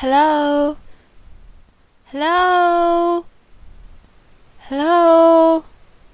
Hello? Hello? Hello?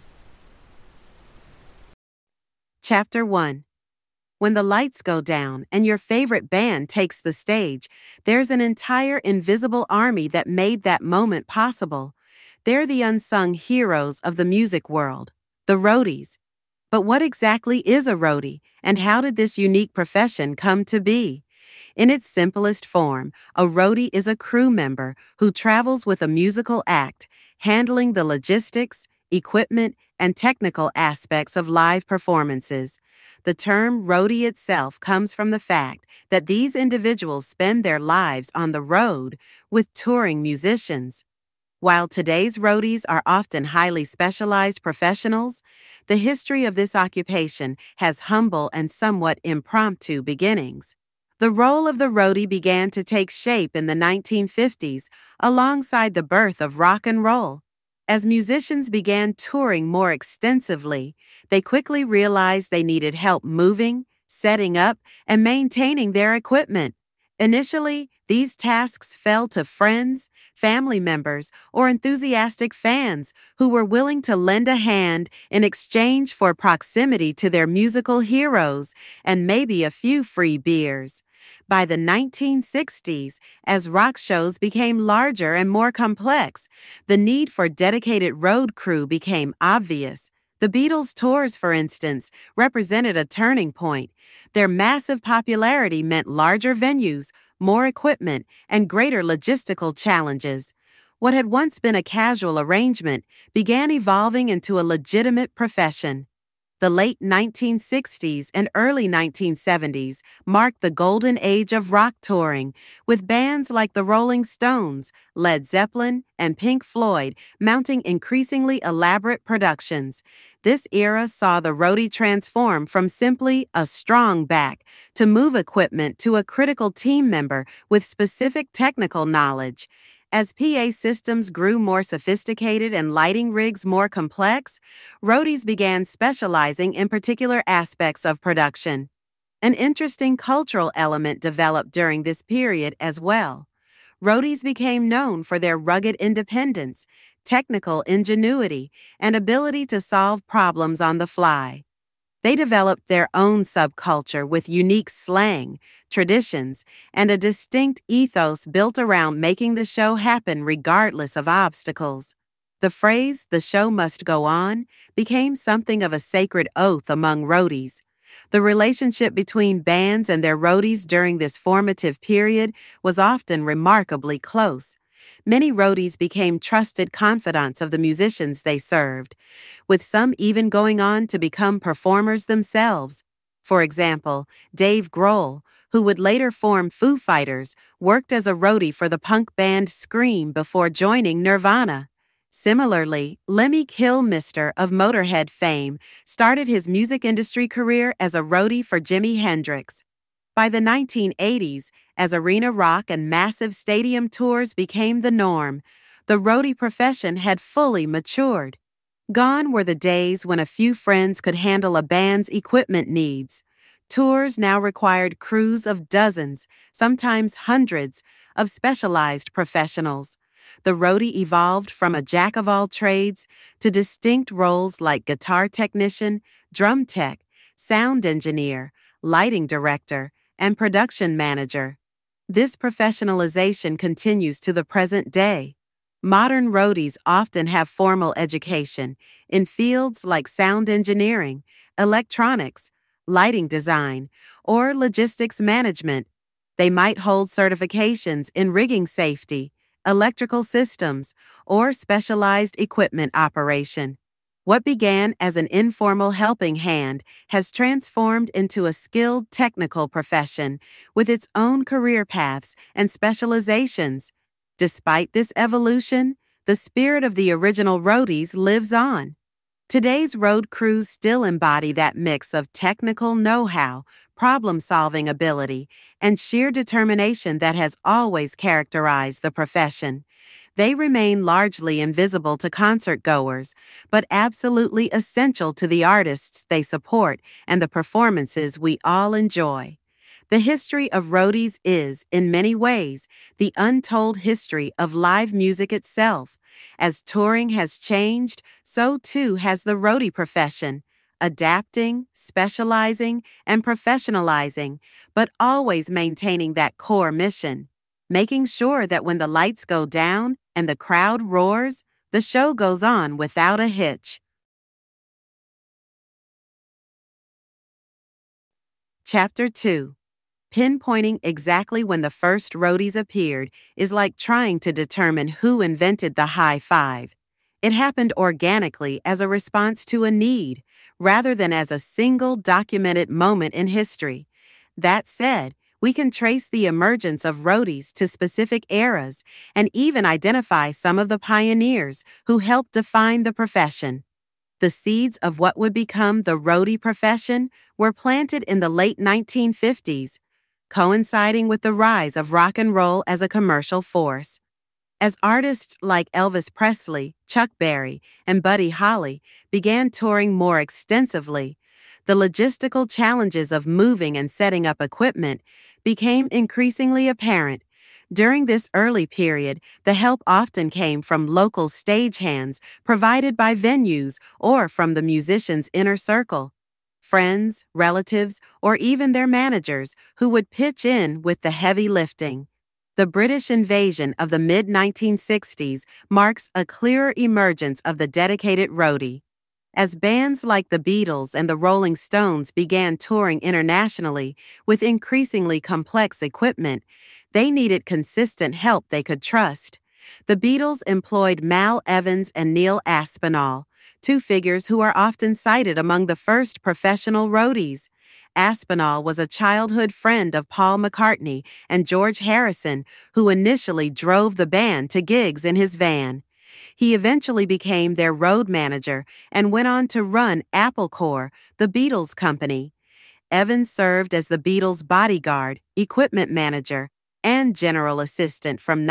Chapter 1. When the lights go down and your favorite band takes the stage, there's an entire invisible army that made that moment possible. They're the unsung heroes of the music world, the roadies. But what exactly is a roadie, and how did this unique profession come to be? In its simplest form, a roadie is a crew member who travels with a musical act, handling the logistics, equipment, and technical aspects of live performances. The term roadie itself comes from the fact that these individuals spend their lives on the road with touring musicians. While today's roadies are often highly specialized professionals, the history of this occupation has humble and somewhat impromptu beginnings. The role of the roadie began to take shape in the 1950s alongside the birth of rock and roll. As musicians began touring more extensively, they quickly realized they needed help moving, setting up, and maintaining their equipment. Initially, these tasks fell to friends, family members, or enthusiastic fans who were willing to lend a hand in exchange for proximity to their musical heroes and maybe a few free beers. By the 1960s, as rock shows became larger and more complex, the need for dedicated road crew became obvious. The Beatles' tours, for instance, represented a turning point. Their massive popularity meant larger venues, more equipment, and greater logistical challenges. What had once been a casual arrangement began evolving into a legitimate profession. The late 1960s and early 1970s marked the golden age of rock touring, with bands like the Rolling Stones, Led Zeppelin, and Pink Floyd mounting increasingly elaborate productions. This era saw the roadie transform from simply a strong back to move equipment to a critical team member with specific technical knowledge. As PA systems grew more sophisticated and lighting rigs more complex, roadies began specializing in particular aspects of production. An interesting cultural element developed during this period as well. Roadies became known for their rugged independence, technical ingenuity, and ability to solve problems on the fly. They developed their own subculture with unique slang, traditions, and a distinct ethos built around making the show happen regardless of obstacles. The phrase, "the show must go on," became something of a sacred oath among roadies. The relationship between bands and their roadies during this formative period was often remarkably close. Many roadies became trusted confidants of the musicians they served, with some even going on to become performers themselves. For example, Dave Grohl, who would later form Foo Fighters, worked as a roadie for the punk band Scream before joining Nirvana. Similarly, Lemmy Kilmister of Motorhead fame started his music industry career as a roadie for Jimi Hendrix. By the 1980s, as arena rock and massive stadium tours became the norm, the roadie profession had fully matured. Gone were the days when a few friends could handle a band's equipment needs. Tours now required crews of dozens, sometimes hundreds, of specialized professionals. The roadie evolved from a jack-of-all-trades to distinct roles like guitar technician, drum tech, sound engineer, lighting director, and production manager. This professionalization continues to the present day. Modern roadies often have formal education in fields like sound engineering, electronics, lighting design, or logistics management. They might hold certifications in rigging safety, electrical systems, or specialized equipment operation. What began as an informal helping hand has transformed into a skilled technical profession with its own career paths and specializations. Despite this evolution, the spirit of the original roadies lives on. Today's road crews still embody that mix of technical know-how, problem-solving ability, and sheer determination that has always characterized the profession. They remain largely invisible to concert-goers, but absolutely essential to the artists they support and the performances we all enjoy. The history of roadies is, in many ways, the untold history of live music itself. As touring has changed, so too has the roadie profession, adapting, specializing, and professionalizing, but always maintaining that core mission, making sure that when the lights go down and the crowd roars, the show goes on without a hitch. Chapter 2. Pinpointing exactly when the first roadies appeared is like trying to determine who invented the high five. It happened organically as a response to a need, rather than as a single documented moment in history. That said, we can trace the emergence of roadies to specific eras and even identify some of the pioneers who helped define the profession. The seeds of what would become the roadie profession were planted in the late 1950s, coinciding with the rise of rock and roll as a commercial force. As artists like Elvis Presley, Chuck Berry, and Buddy Holly began touring more extensively, the logistical challenges of moving and setting up equipment became increasingly apparent. During this early period, the help often came from local stagehands provided by venues or from the musician's inner circle. Friends, relatives, or even their managers who would pitch in with the heavy lifting. The British invasion of the mid-1960s marks a clearer emergence of the dedicated roadie. As bands like the Beatles and the Rolling Stones began touring internationally with increasingly complex equipment, they needed consistent help they could trust. The Beatles employed Mal Evans and Neil Aspinall, two figures who are often cited among the first professional roadies. Aspinall was a childhood friend of Paul McCartney and George Harrison, who initially drove the band to gigs in his van. He eventually became their road manager and went on to run Apple Corps, the Beatles company. Evans served as the Beatles' bodyguard, equipment manager, and general assistant from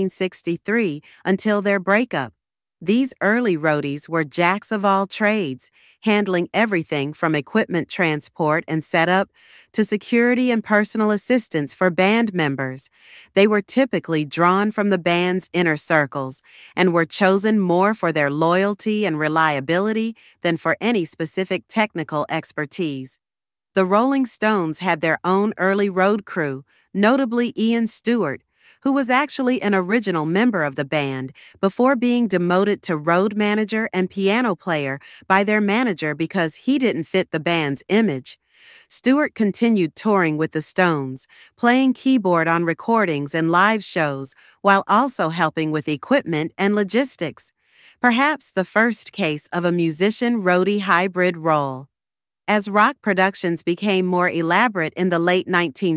1963 until their breakup. These early roadies were jacks of all trades, handling everything from equipment transport and setup to security and personal assistance for band members. They were typically drawn from the band's inner circles and were chosen more for their loyalty and reliability than for any specific technical expertise. The Rolling Stones had their own early road crew, notably Ian Stewart, who was actually an original member of the band before being demoted to road manager and piano player by their manager because he didn't fit the band's image. Stewart continued touring with the Stones, playing keyboard on recordings and live shows while also helping with equipment and logistics. Perhaps the first case of a musician-roadie hybrid role. As rock productions became more elaborate in the late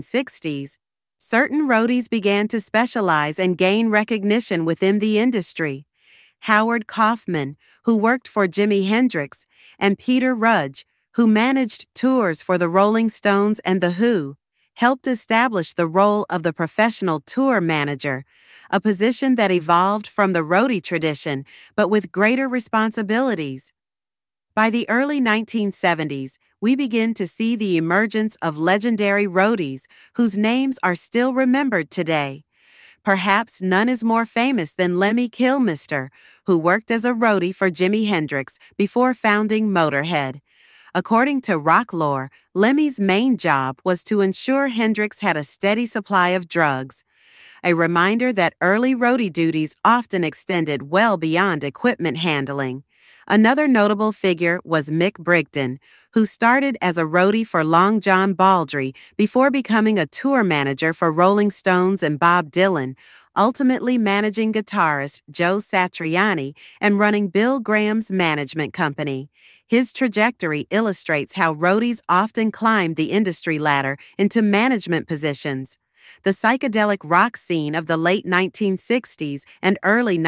1960s, certain roadies began to specialize and gain recognition within the industry. Howard Kaufman, who worked for Jimi Hendrix, and Peter Rudge, who managed tours for the Rolling Stones and The Who, helped establish the role of the professional tour manager, a position that evolved from the roadie tradition but with greater responsibilities. By the early 1970s, we begin to see the emergence of legendary roadies whose names are still remembered today. Perhaps none is more famous than Lemmy Kilmister, who worked as a roadie for Jimi Hendrix before founding Motorhead. According to rock lore, Lemmy's main job was to ensure Hendrix had a steady supply of drugs, a reminder that early roadie duties often extended well beyond equipment handling. Another notable figure was Mick Brigden, who started as a roadie for Long John Baldry before becoming a tour manager for Rolling Stones and Bob Dylan, ultimately managing guitarist Joe Satriani and running Bill Graham's management company. His trajectory illustrates how roadies often climbed the industry ladder into management positions. The psychedelic rock scene of the late 1960s and early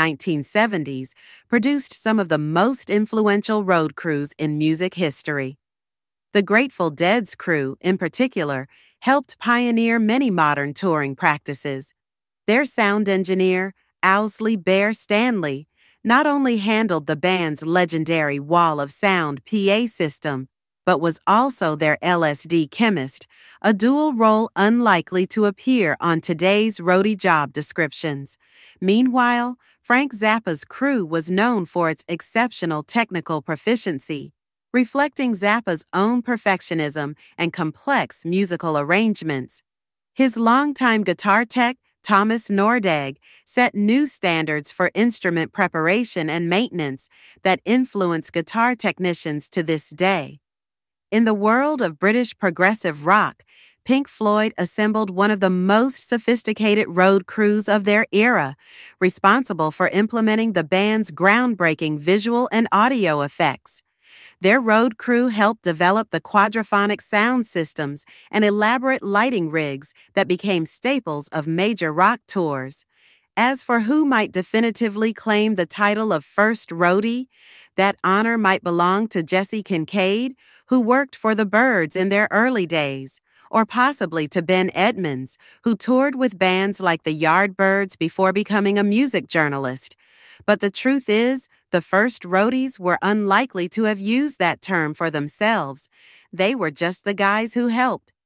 1970s produced some of the most influential road crews in music history. The Grateful Dead's crew, in particular, helped pioneer many modern touring practices. Their sound engineer, Owsley Bear Stanley, not only handled the band's legendary Wall of Sound PA system, but was also their LSD chemist, a dual role unlikely to appear on today's roadie job descriptions. Meanwhile, Frank Zappa's crew was known for its exceptional technical proficiency, reflecting Zappa's own perfectionism and complex musical arrangements. His longtime guitar tech, Thomas Nordegg, set new standards for instrument preparation and maintenance that influence guitar technicians to this day. In the world of British progressive rock, Pink Floyd assembled one of the most sophisticated road crews of their era, responsible for implementing the band's groundbreaking visual and audio effects. Their road crew helped develop the quadraphonic sound systems and elaborate lighting rigs that became staples of major rock tours. As for who might definitively claim the title of first roadie, that honor might belong to Jesse Kincaid, who worked for the Byrds in their early days, or possibly to Ben Edmonds, who toured with bands like the Yardbirds before becoming a music journalist. But the truth is, the first roadies were unlikely to have used that term for themselves. They were just the guys who helped,